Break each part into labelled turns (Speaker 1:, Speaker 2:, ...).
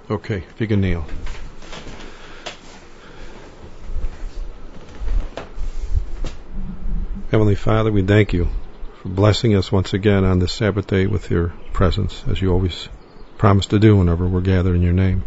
Speaker 1: Okay, if you can kneel. Heavenly Father, we thank you for blessing us once again on this Sabbath day with your presence, as you always promise to do whenever we're gathered in your name.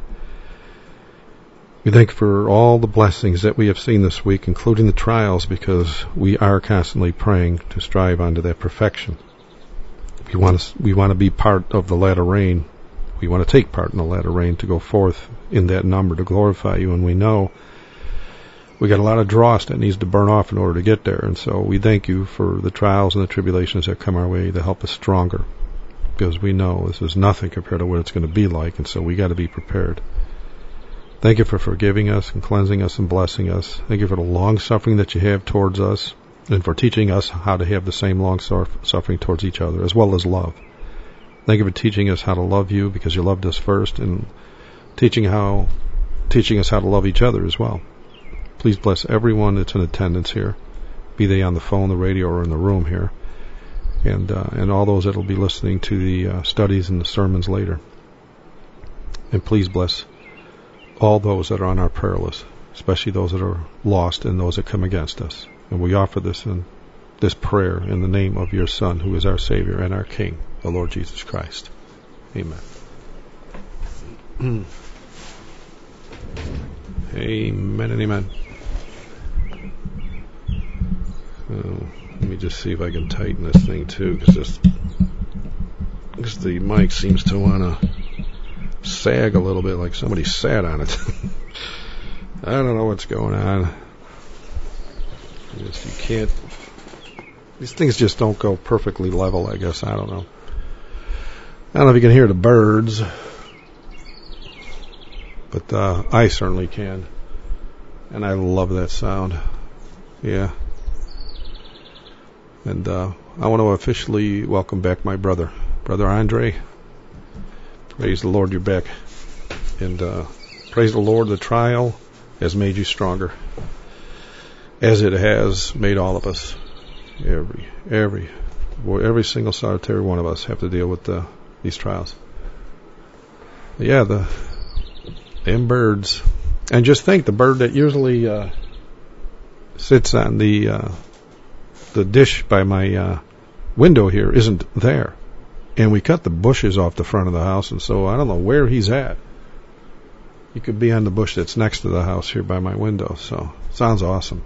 Speaker 1: We thank you for all the blessings that we have seen this week, including the trials, because we are constantly praying to strive unto that perfection. We want to be part of the latter rain. We want to take part in the latter rain to go forth in that number to glorify you, and we know we got a lot of dross that needs to burn off in order to get there, and so we thank you for the trials and the tribulations that come our way to help us stronger, because we know this is nothing compared to what it's going to be like, and so we got to be prepared. Thank you for forgiving us and cleansing us and blessing us. Thank you for the long suffering that you have towards us, and for teaching us how to have the same long suffering towards each other, as well as love. Thank you for teaching us how to love you, because you loved us first, and teaching us how to love each other as well. Please bless everyone that's in attendance here, be they on the phone, the radio, or in the room here, and all those that will be listening to the studies and the sermons later. And please bless all those that are on our prayer list, especially those that are lost and those that come against us. And we offer this prayer in the name of your Son, who is our Savior and our King, the Lord Jesus Christ. Amen. Amen and amen. Let me just see if I can tighten this thing too, because the mic seems to want to sag a little bit, like somebody sat on it. I don't know what's going on. You can't. These things just don't go perfectly level, I guess. I don't know. I don't know if you can hear the birds, but I certainly can. And I love that sound. Yeah. And I want to officially welcome back my brother Andre. Praise the Lord, you're back. And praise the Lord, the trial has made you stronger, as it has made all of us. Every single solitary one of us have to deal with these trials. Yeah, them birds. And just think, the bird that usually sits on the dish by my window here isn't there. And we cut the bushes off the front of the house, and so I don't know where he's at. He could be on the bush that's next to the house here by my window, so sounds awesome.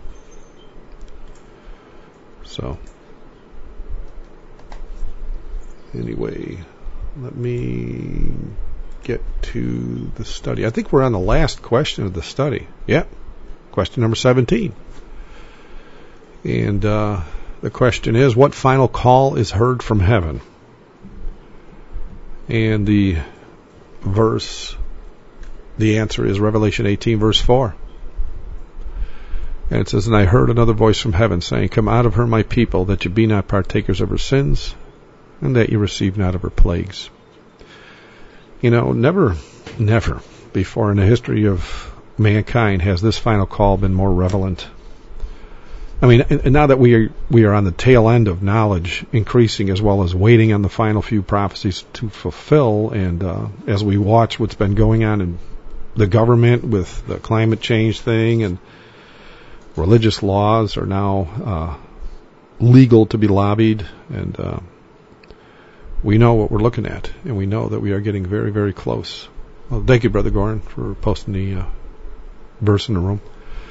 Speaker 1: So, anyway, let me get to the study. I think we're on the last question of the study. Yeah, question number 17. And the question is, what final call is heard from heaven? And the answer is Revelation 18, verse 4. And it says, and I heard another voice from heaven saying, come out of her, my people, that you be not partakers of her sins, and that you receive not of her plagues. You know, never before in the history of mankind has this final call been more relevant. I mean, and now that we are on the tail end of knowledge increasing, as well as waiting on the final few prophecies to fulfill, and as we watch what's been going on in the government with the climate change thing, and religious laws are now legal to be lobbied, and we know what we're looking at, and we know that we are getting very, very close. Well, thank you, Brother Gorin, for posting the verse in the room.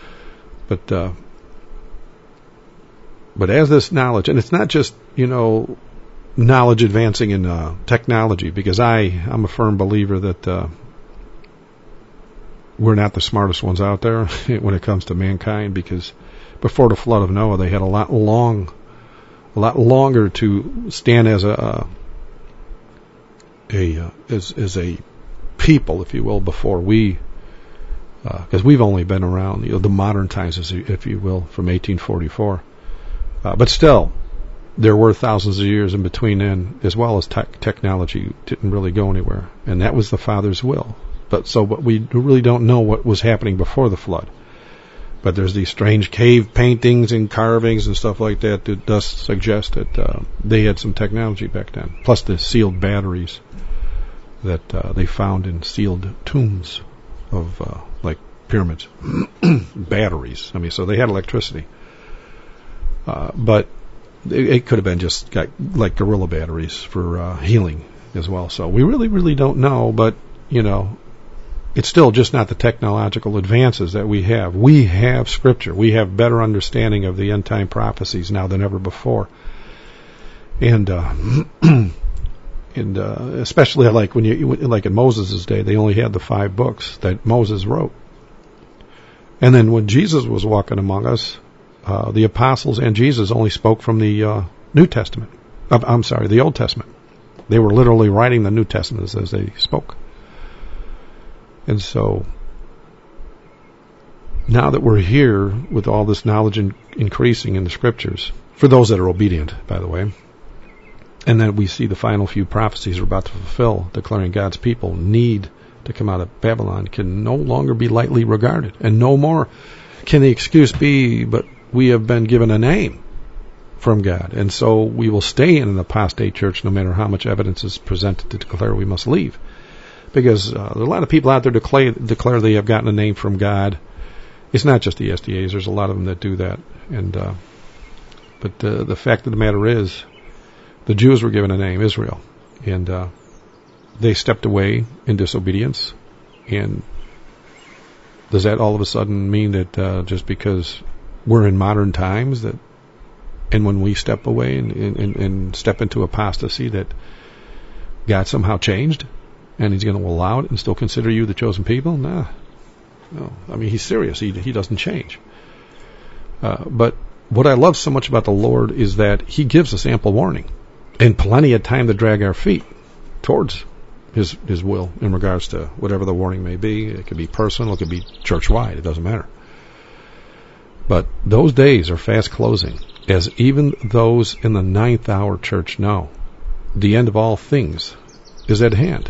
Speaker 1: But as this knowledge, and it's not just, knowledge advancing in technology, because I'm a firm believer that we're not the smartest ones out there when it comes to mankind, because before the flood of Noah, they had a lot longer to stand as a people, if you will, before we, because we've only been around, the modern times, if you will, from 1844. But still, there were thousands of years in between then, as well as technology didn't really go anywhere. And that was the Father's will. But we really don't know what was happening before the flood. But there's these strange cave paintings and carvings and stuff like that does suggest that they had some technology back then. Plus the sealed batteries that they found in sealed tombs of like pyramids, batteries. I mean, so they had electricity, but it could have been just like guerrilla batteries for healing as well. So we really, really don't know, but it's still just not the technological advances that we have. We have Scripture. We have better understanding of the end time prophecies now than ever before. And especially like like in Moses' day, they only had the 5 books that Moses wrote. And then when Jesus was walking among us, the apostles and Jesus only spoke from the New Testament. The Old Testament. They were literally writing the New Testament as they spoke. And so now that we're here with all this knowledge increasing in the Scriptures, for those that are obedient, by the way, and then we see the final few prophecies we're about to fulfill, declaring God's people need to come out of Babylon, can no longer be lightly regarded. And no more can the excuse be, but we have been given a name from God. And so we will stay in an apostate church no matter how much evidence is presented to declare we must leave. Because there are a lot of people out there declare they have gotten a name from God. It's not just the SDAs. There's a lot of them that do that. But the fact of the matter is, the Jews were given a name, Israel, and they stepped away in disobedience. And does that all of a sudden mean that just because we're in modern times, and when we step away and step into apostasy, that God somehow changed and He's going to allow it and still consider you the chosen people? Nah. No. I mean, He's serious. He doesn't change. But what I love so much about the Lord is that He gives us ample warning and plenty of time to drag our feet towards His will in regards to whatever the warning may be. It could be personal, it could be church-wide, it doesn't matter. But those days are fast closing, as even those in the 9th hour church know. The end of all things is at hand.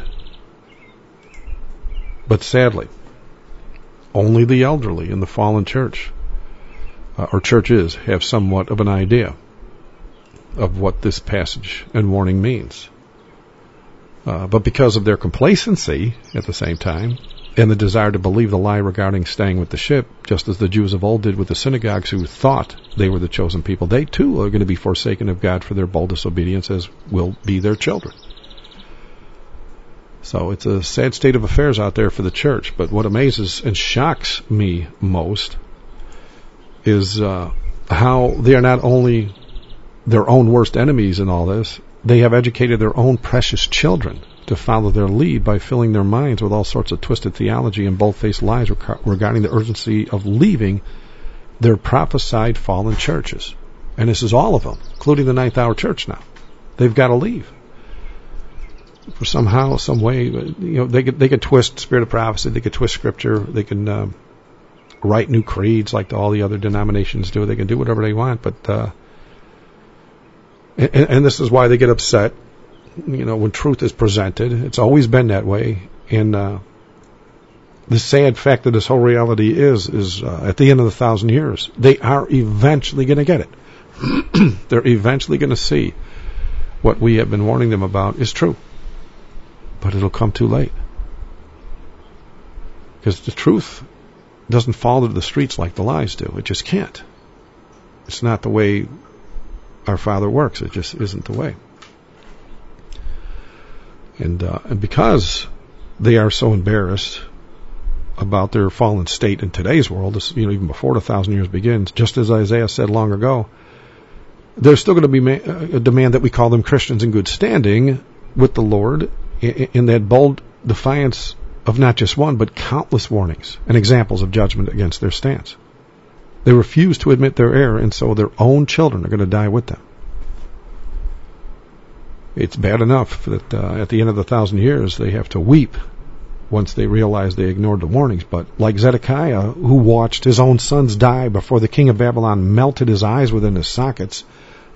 Speaker 1: But sadly, only the elderly in the fallen church, or churches, have somewhat of an idea of what this passage and warning means. But because of their complacency at the same time, and the desire to believe the lie regarding staying with the ship, just as the Jews of old did with the synagogues who thought they were the chosen people, they too are going to be forsaken of God for their bold disobedience, as will be their children. So it's a sad state of affairs out there for the church. But what amazes and shocks me most is how they are not only their own worst enemies in all this, they have educated their own precious children to follow their lead by filling their minds with all sorts of twisted theology and bold-faced lies regarding the urgency of leaving their prophesied fallen churches. And this is all of them, including the 9th hour church now. They've got to leave. For somehow, some way, they could twist spirit of prophecy, they could twist Scripture, they can write new creeds like all the other denominations do. They can do whatever they want, but and this is why they get upset, when truth is presented. It's always been that way. And the sad fact of this whole reality is at the end of the 1,000 years, they are eventually going to get it. They're eventually going to see what we have been warning them about is true. But it'll come too late. Because the truth doesn't fall to the streets like the lies do. It just can't. It's not the way our Father works. It just isn't the way. And because they are so embarrassed about their fallen state in today's world, even before the 1,000 years begins, just as Isaiah said long ago, there's still going to be a demand that we call them Christians in good standing with the Lord, in that bold defiance of not just one, but countless warnings and examples of judgment against their stance. They refuse to admit their error, and so their own children are going to die with them. It's bad enough that at the end of the 1,000 years they have to weep once they realize they ignored the warnings. But like Zedekiah, who watched his own sons die before the king of Babylon melted his eyes within his sockets,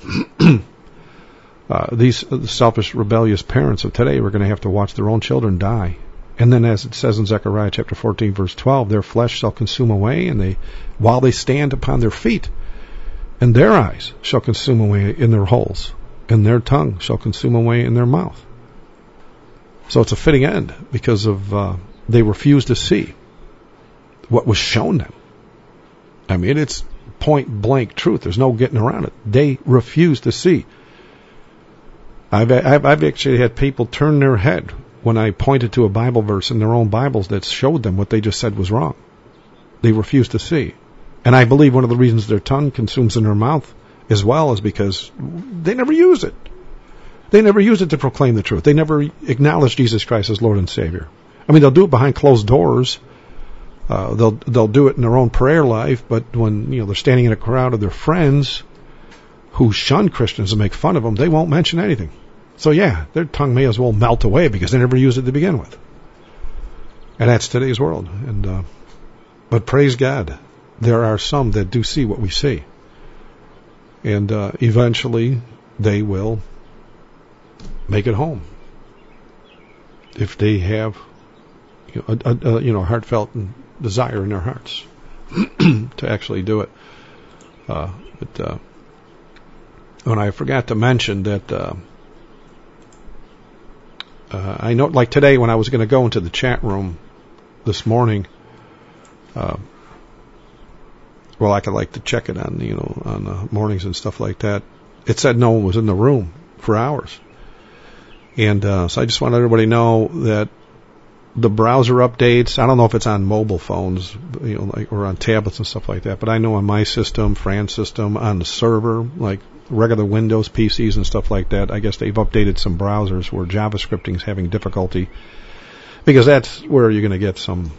Speaker 1: these selfish, rebellious parents of today are going to have to watch their own children die. And then, as it says in Zechariah chapter 14, verse 12, their flesh shall consume away, and while they stand upon their feet, and their eyes shall consume away in their holes, and their tongue shall consume away in their mouth. So it's a fitting end because of they refuse to see what was shown them. I mean, it's point blank truth. There's no getting around it. They refuse to see. I've actually had people turn their head when I pointed to a Bible verse in their own Bibles that showed them what they just said was wrong. They refuse to see. And I believe one of the reasons their tongue consumes in their mouth as well is because they never use it. They never use it to proclaim the truth. They never acknowledge Jesus Christ as Lord and Savior. I mean, they'll do it behind closed doors. They'll do it in their own prayer life, but when they're standing in a crowd of their friends who shun Christians and make fun of them, they won't mention anything. So yeah, their tongue may as well melt away because they never used it to begin with. And that's today's world. But praise God, there are some that do see what we see, and eventually they will make it home if they have a heartfelt desire in their hearts to actually do it. But when I forgot to mention that I know, like today when I was going to go into the chat room this morning, well, I could like to check it on on the mornings and stuff like that. It said no one was in the room for hours. And so I just want everybody to know that the browser updates, I don't know if it's on mobile phones, or on tablets and stuff like that, but I know on my system, Fran's system, on the server, like regular Windows PCs and stuff like that, I guess they've updated some browsers where JavaScripting is having difficulty, because that's where you're going to get some,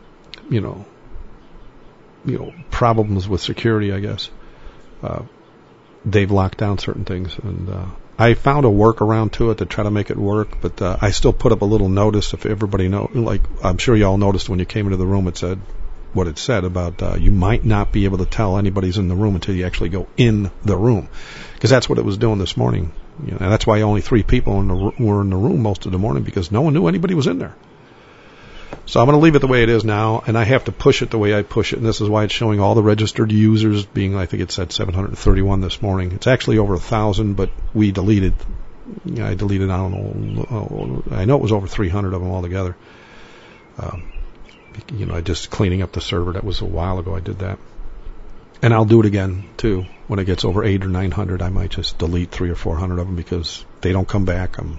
Speaker 1: problems with security, I guess. They've locked down certain things, and I found a workaround to it to try to make it work, but I still put up a little notice if everybody know. Like, I'm sure you all noticed when you came into the room, it said what it said about you might not be able to tell anybody's in the room until you actually go in the room, because that's what it was doing this morning. And that's why only 3 people were in the room most of the morning, because no one knew anybody was in there. So I'm going to leave it the way it is now, and I have to push it the way I push it, and this is why it's showing all the registered users being, I think it said 731 this morning. It's actually over 1,000, but we deleted. I deleted, I don't know, I know it was over 300 of them altogether. Just cleaning up the server. That was a while ago I did that. And I'll do it again, too. When it gets over 800 or 900, I might just delete 300 or 400 of them because they don't come back. I'm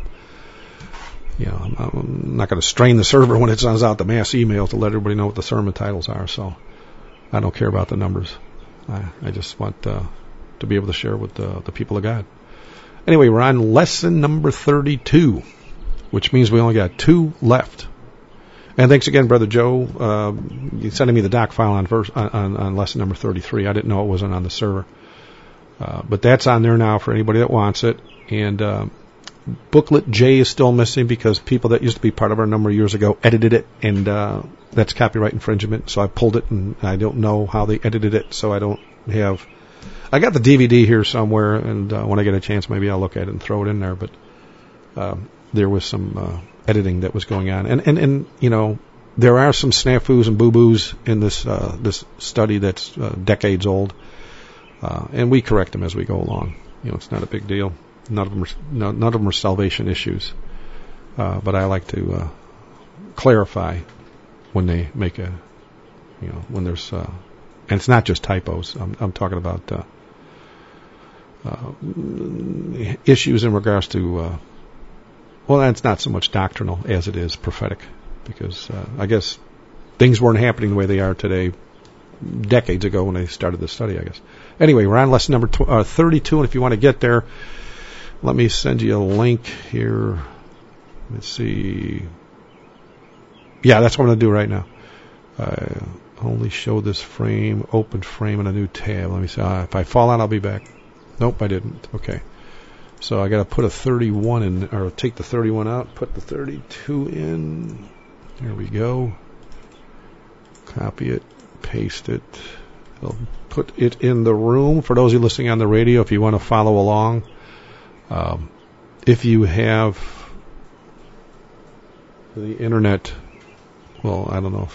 Speaker 1: not going to strain the server when it sends out the mass email to let everybody know what the sermon titles are, so I don't care about the numbers. I just want to be able to share with the people of God. Anyway, we're on lesson number 32, which means we only got 2 left. And thanks again, Brother Joe. You sending me the doc file on lesson number 33. I didn't know it wasn't on the server. But that's on there now for anybody that wants it. And booklet J is still missing because people that used to be part of our number of years ago edited it, and that's copyright infringement. So I pulled it, and I don't know how they edited it, so I don't have... I got the DVD here somewhere, and when I get a chance, maybe I'll look at it and throw it in there. But there was some editing that was going on. And there are some snafus and boo-boos in this study that's decades old, and we correct them as we go along. It's not a big deal. None of them are salvation issues, but I like to clarify when they make when there's, and it's not just typos. I'm talking about issues in regards to, it's not so much doctrinal as it is prophetic, because I guess things weren't happening the way they are today decades ago when they started the study, I guess. Anyway, we're on lesson number 32, and if you want to get there, let me send you a link here. Let's see. Yeah, that's what I'm going to do right now. Only show this frame, open frame in a new tab. Let me see. If I fall out, I'll be back. Nope, I didn't. Okay. So I got to put a 31 in, or take the 31 out, put the 32 in. There we go. Copy it, paste it. I'll put it in the room. For those of you listening on the radio, if you want to follow along, if you have the internet, well, I don't know.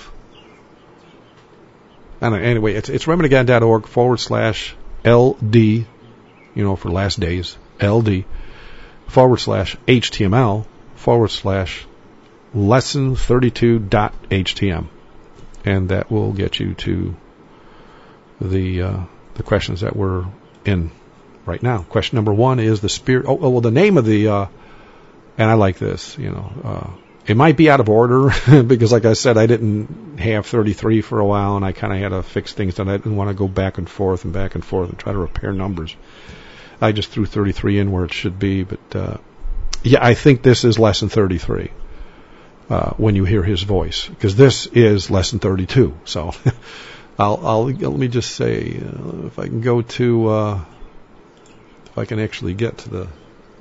Speaker 1: Anyway, it's remnantofgod.org/LD, for last days, LD, /HTML lesson32.htm, and that will get you to the questions that we're in right now. Question number 1 is the Spirit. The name of the, and I like this, it might be out of order because, like I said, I didn't have 33 for a while, and I kind of had to fix things, and I didn't want to go back and forth and try to repair numbers. I just threw 33 in where it should be, but I think this is lesson 33 when you hear His voice, because this is lesson 32. So let me just say, if I can go to, if I can actually get to the.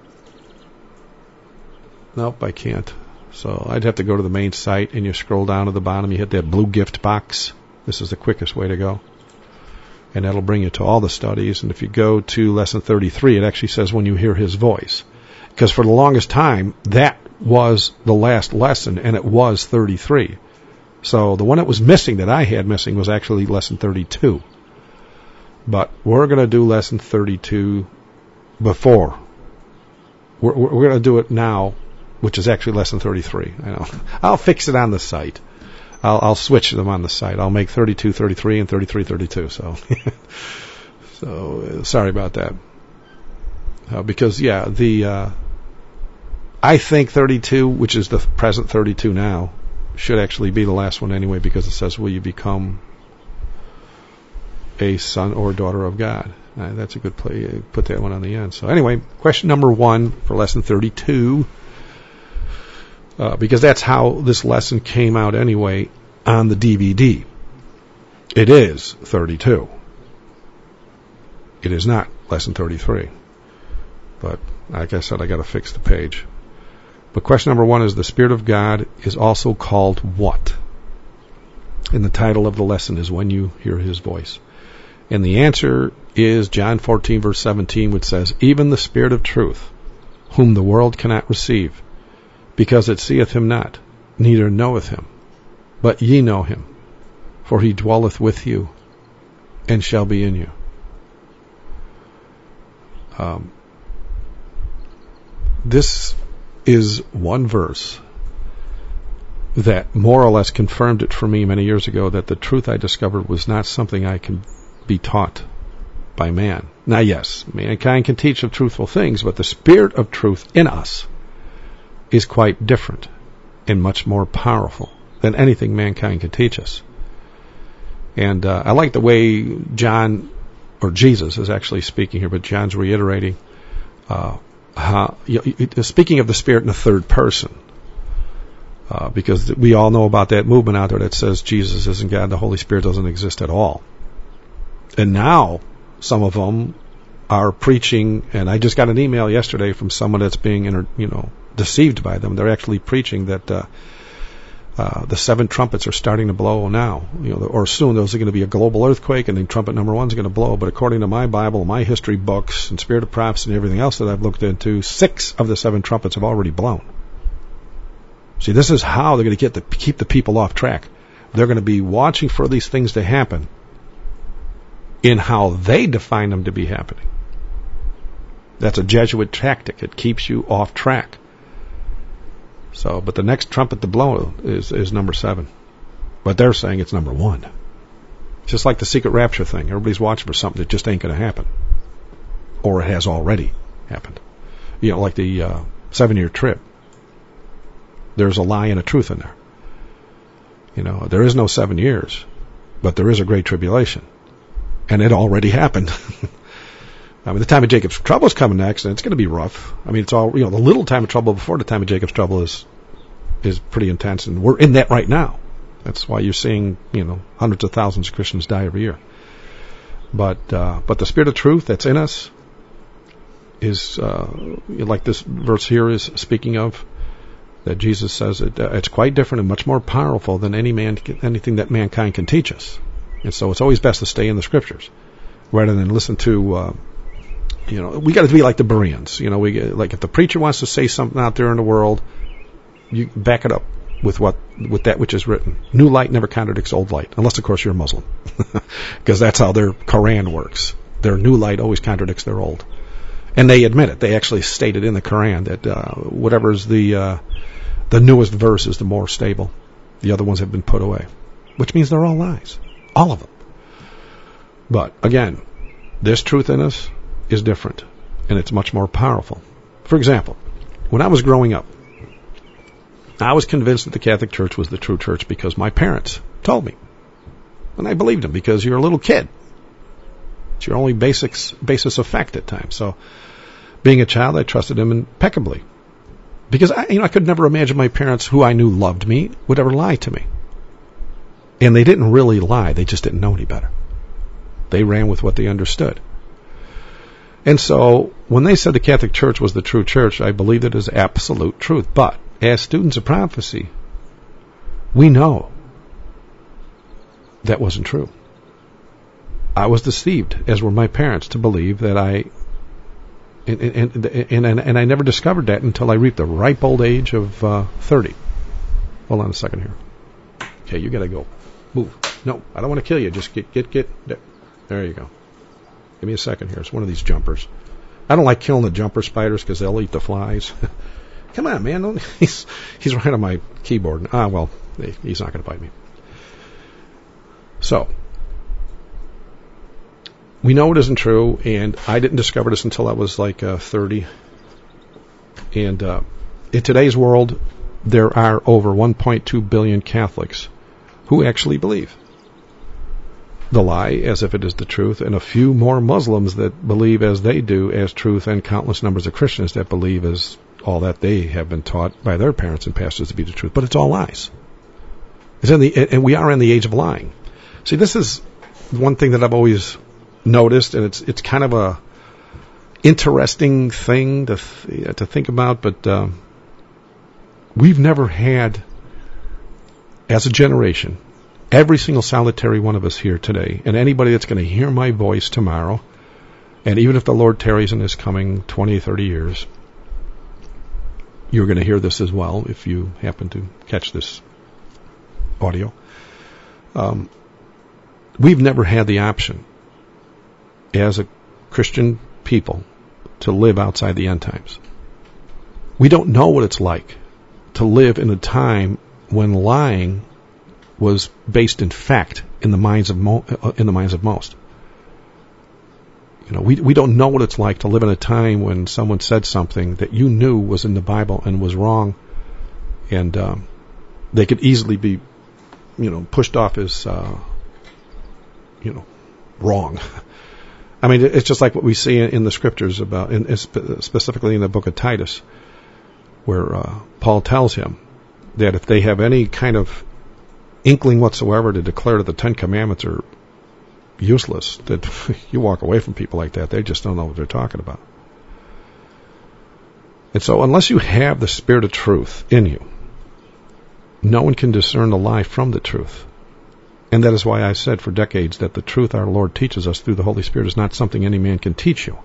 Speaker 1: Nope, I can't. So I'd have to go to the main site, and you scroll down to the bottom. You hit that blue gift box. This is the quickest way to go. And that'll bring you to all the studies. And if you go to lesson 33, it actually says when you hear His voice. Because for the longest time, that was the last lesson, and it was 33. So the one that was missing, that I had missing, was actually lesson 32. But we're going to do lesson 32 before. We're going to do it now, which is actually lesson 33. I know. I'll fix it on the site. I'll switch them on the site. I'll make 32, 33, and 33, 32. So, sorry about that. Because, I think 32, which is the present 32 now, should actually be the last one anyway, because it says, will you become a son or daughter of God? That's a good play. Put that one on the end. So anyway, question number 1 for lesson 32, because that's how this lesson came out anyway on the DVD. It is 32. It is not lesson 33. But like I said, I got to fix the page. But question number 1 is, the Spirit of God is also called what? And the title of the lesson is When You Hear His Voice. And the answer is John 14, verse 17, which says, even the Spirit of truth, whom the world cannot receive, because it seeth him not, neither knoweth him. But ye know him, for he dwelleth with you, and shall be in you. This is one verse that more or less confirmed it for me many years ago, that the truth I discovered was not something I can be taught by man. Now, yes, mankind can teach of truthful things, but the Spirit of truth in us is quite different and much more powerful than anything mankind can teach us. And I like the way John, or Jesus is actually speaking here, but John's reiterating, speaking of the Spirit in the third person, because we all know about that movement out there that says Jesus isn't God, the Holy Spirit doesn't exist at all. And now some of them are preaching, and I just got an email yesterday from someone that's being, deceived by them. They're actually preaching that the 7 trumpets are starting to blow now, or soon. There's going to be a global earthquake, and then trumpet number 1 is going to blow. But according to my Bible, my history books, and Spirit of Prophecy, and everything else that I've looked into, 6 of the 7 trumpets have already blown. See, this is how they're going to keep the people off track. They're going to be watching for these things to happen in how they define them to be happening. That's a Jesuit tactic. It keeps you off track. So, but the next trumpet to blow is number 7. But they're saying it's number 1. Just like the secret rapture thing. Everybody's watching for something that just ain't going to happen. Or it has already happened. Like the 7-year trib. There's a lie and a truth in there. There is no 7 years, but there is a great tribulation. And it already happened. The time of Jacob's trouble is coming next, and it's going to be rough. It's all, the little time of trouble before the time of Jacob's trouble is pretty intense, and we're in that right now. That's why you're seeing, hundreds of thousands of Christians die every year. But the Spirit of truth that's in us is, like this verse here is speaking of, that Jesus says it's quite different and much more powerful than anything that mankind can teach us. And so it's always best to stay in the Scriptures rather than listen to, we got to be like the Bereans. Like if the preacher wants to say something out there in the world, you back it up with that which is written. New light never contradicts old light, unless of course you're a Muslim, because that's how their Quran works. Their new light always contradicts their old, and they admit it. They actually stated in the Quran that whatever's the The newest verse is the more stable. The other ones have been put away, which means they're all lies. All of them. But, again, this truth in us is different, and it's much more powerful. For example, when I was growing up, I was convinced that the Catholic Church was the true church because my parents told me. And I believed them because you're a little kid. It's your only basis of fact at times. So, being a child, I trusted them impeccably. Because I could never imagine my parents, who I knew loved me, would ever lie to me. And they didn't really lie. They just didn't know any better. They ran with what they understood. And so, when they said the Catholic Church was the true church, I believed it as absolute truth. But, as students of prophecy, we know that wasn't true. I was deceived, as were my parents, to believe that and I never discovered that until I reached the ripe old age of 30. Hold on a second here. Okay, you gotta go. Move. No, I don't want to kill you. Just get. There you go. Give me a second here. It's one of these jumpers. I don't like killing the jumper spiders because they'll eat the flies. Come on, man. He's right on my keyboard. Well, he's not going to bite me. So, we know it isn't true, and I didn't discover this until I was like 30. And in today's world, there are over 1.2 billion Catholics who actually believe the lie as if it is the truth, and a few more Muslims that believe as they do as truth, and countless numbers of Christians that believe as all that they have been taught by their parents and pastors to be the truth. But it's all lies. And we are in the age of lying. See, this is one thing that I've always noticed, and it's kind of a interesting thing to think about, but we've never had, as a generation, every single solitary one of us here today, and anybody that's going to hear my voice tomorrow, and even if the Lord tarries in His coming 20, 30 years, you're going to hear this as well if you happen to catch this audio. We've never had the option as a Christian people to live outside the end times. We don't know what it's like to live in a time when lying was based in fact in the minds of most. You know, we don't know what it's like to live in a time when someone said something that you knew was in the Bible and was wrong, and they could easily be, pushed off as, wrong. I mean, it's just like what we see in the scriptures about, specifically in the book of Titus, where Paul tells him that if they have any kind of inkling whatsoever to declare that the Ten Commandments are useless, that you walk away from people like that. They just don't know what they're talking about. And so unless you have the Spirit of truth in you, no one can discern the lie from the truth. And that is why I said for decades that the truth our Lord teaches us through the Holy Spirit is not something any man can teach you.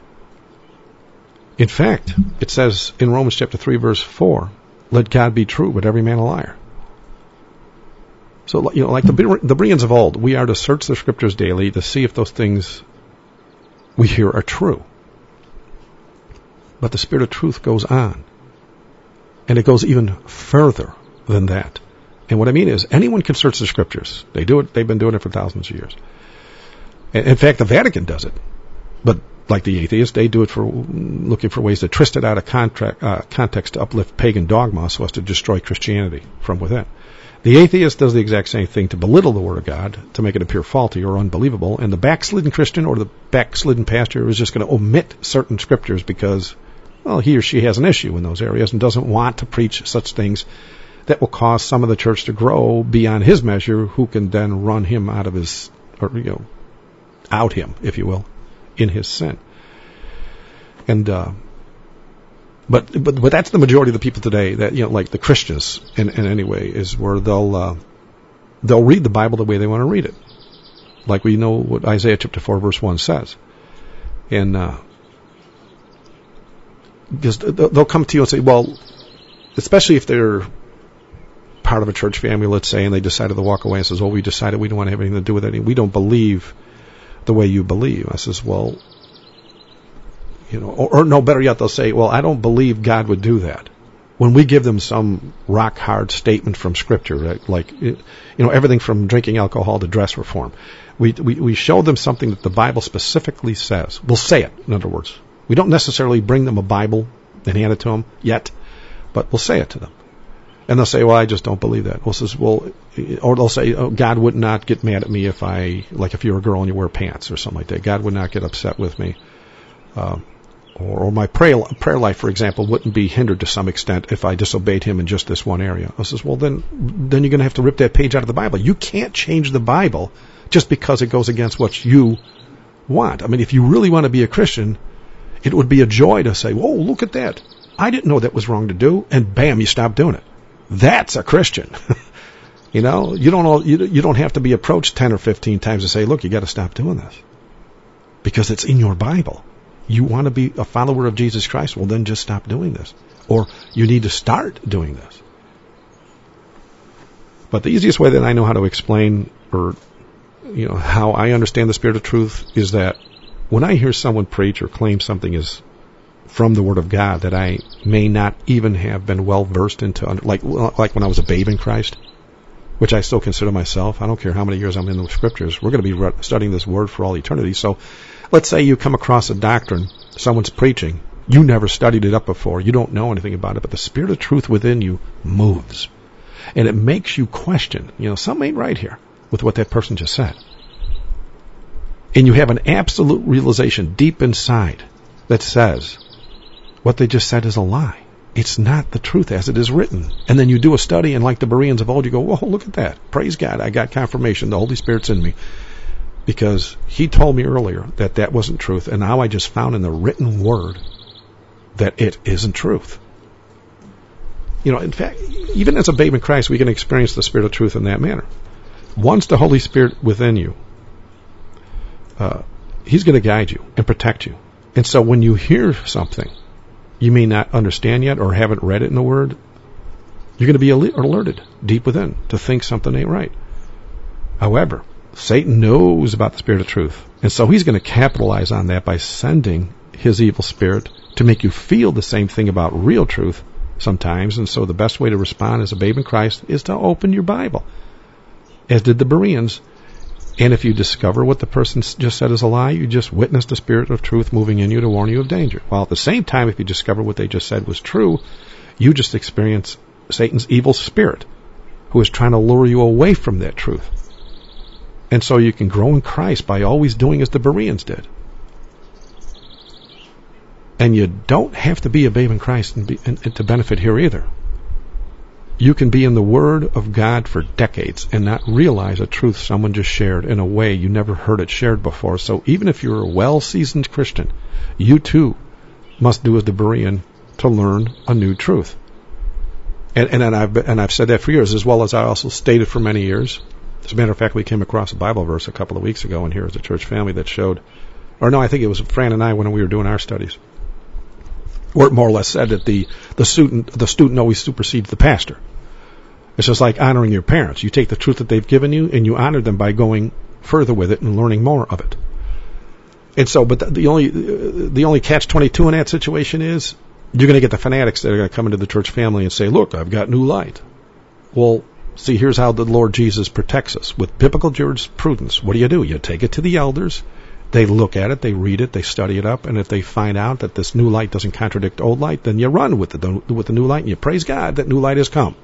Speaker 1: In fact, it says in Romans chapter 3, verse 4, let God be true, but every man a liar. So, like the Bereans of old, we are to search the scriptures daily to see if those things we hear are true. But the Spirit of truth goes on. And it goes even further than that. And what I mean is, anyone can search the scriptures. They do it. They've been doing it for thousands of years. In fact, the Vatican does it. But like the atheists, they do it for looking for ways to twist it out of context to uplift pagan dogma so as to destroy Christianity from within. The atheist does the exact same thing to belittle the Word of God, to make it appear faulty or unbelievable, and the backslidden Christian or the backslidden pastor is just going to omit certain scriptures because, well, he or she has an issue in those areas and doesn't want to preach such things that will cause some of the church to grow beyond his measure, who can then run him out of his, or, out him, if you will, in his sin. And, But that's the majority of the people today that, like the Christians in any way, is where they'll read the Bible the way they want to read it. Like we know what Isaiah chapter 4 verse 1 says. And, because they'll come to you and say, well, especially if they're part of a church family, let's say, and they decided to walk away and says, well, we decided we don't want to have anything to do with it. We don't believe the way you believe. I says, well, or no, better yet, they'll say, well, I don't believe God would do that. when we give them some rock-hard statement from Scripture, right? Like, everything from drinking alcohol to dress reform, we show them something that the Bible specifically says. We'll say it, in other words. We don't necessarily bring them a Bible and hand it to them yet, but we'll say it to them. And they'll say, well, I just don't believe that. Or they'll say, oh, God would not get mad at me if you're a girl and you wear pants or something like that. God would not get upset with me. Or my prayer life, for example, wouldn't be hindered to some extent if I disobeyed him in just this one area. I says, well, then you're going to have to rip that page out of the Bible. You can't change the Bible just because it goes against what you want. I mean, if you really want to be a Christian, it would be a joy to say, whoa, look at that. I didn't know that was wrong to do. And bam, you stop doing it. That's a Christian. You don't have to be approached 10 or 15 times to say, look, you got to stop doing this. Because it's in your Bible. You want to be a follower of Jesus Christ? Well, then just stop doing this. Or you need to start doing this. But the easiest way that I know how to explain how I understand the Spirit of truth is that when I hear someone preach or claim something is from the Word of God that I may not even have been well versed into, like when I was a babe in Christ, which I still consider myself. I don't care how many years I'm in the Scriptures. We're going to be studying this Word for all eternity. So let's say you come across a doctrine, someone's preaching, you never studied it up before, you don't know anything about it, but the Spirit of truth within you moves. And it makes you question, something ain't right here with what that person just said. And you have an absolute realization deep inside that says what they just said is a lie. It's not the truth as it is written. And then you do a study, and like the Bereans of old, you go, whoa, look at that. Praise God, I got confirmation. The Holy Spirit's in me. Because he told me earlier that wasn't truth, and now I just found in the written word that it isn't truth. In fact, even as a babe in Christ, we can experience the Spirit of truth in that manner. Once the Holy Spirit within you, he's going to guide you and protect you. And so when you hear something you may not understand yet or haven't read it in the Word, you're going to be alerted deep within to think something ain't right. However, Satan knows about the Spirit of truth, and so he's going to capitalize on that by sending his evil spirit to make you feel the same thing about real truth sometimes. And so the best way to respond as a babe in Christ is to open your Bible, as did the Bereans. And if you discover what the person just said is a lie, you just witness the Spirit of truth moving in you to warn you of danger. While at the same time, if you discover what they just said was true, you just experience Satan's evil spirit, who is trying to lure you away from that truth. And so you can grow in Christ by always doing as the Bereans did. And you don't have to be a babe in Christ and to benefit here either. You can be in the Word of God for decades and not realize a truth someone just shared in a way you never heard it shared before. So even if you're a well-seasoned Christian, you too must do as the Berean to learn a new truth. And I've said that for years, as well as I also stated for many years. As a matter of fact, we came across a Bible verse a couple of weeks ago, and here is a church family that showed, I think it was Fran and I when we were doing our studies, where it more or less said that the student always supersedes the pastor. It's just like honoring your parents. You take the truth that they've given you, and you honor them by going further with it and learning more of it. And so, but the only catch-22 in that situation is you're going to get the fanatics that are going to come into the church family and say, look, I've got new light. Well, see, here's how the Lord Jesus protects us. With biblical jurisprudence, what do? You take it to the elders. They look at it, they read it, they study it up, and if they find out that this new light doesn't contradict old light, then you run with the new light, and you praise God that new light has come.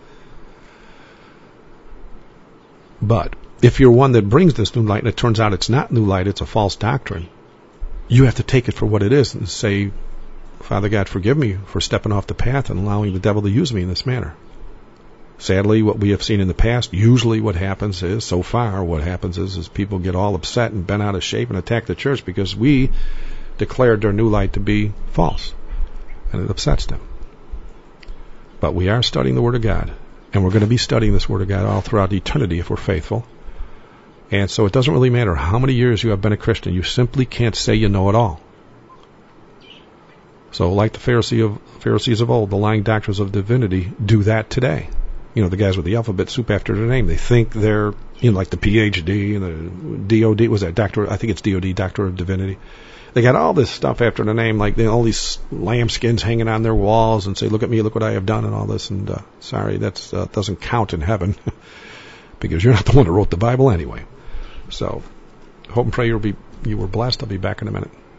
Speaker 1: But if you're one that brings this new light, and it turns out it's not new light, it's a false doctrine, you have to take it for what it is and say, Father God, forgive me for stepping off the path and allowing the devil to use me in this manner. Sadly, what we have seen in the past, usually what happens is people get all upset and bent out of shape and attack the church because we declared their new light to be false. And it upsets them. But we are studying the Word of God. And we're going to be studying this Word of God all throughout eternity if we're faithful. And so it doesn't really matter how many years you have been a Christian. You simply can't say you know it all. So like the Pharisees of old, the lying doctors of divinity, do that today. the guys with the alphabet soup after their name. They think they're, like the PhD and the DOD, was that Doctor, I think it's DOD, Doctor of Divinity. They got all this stuff after the name, like all these lambskins hanging on their walls and say, look at me, look what I have done and all this. And sorry, that doesn't count in heaven because you're not the one who wrote the Bible anyway. So hope and pray you were blessed. I'll be back in a minute.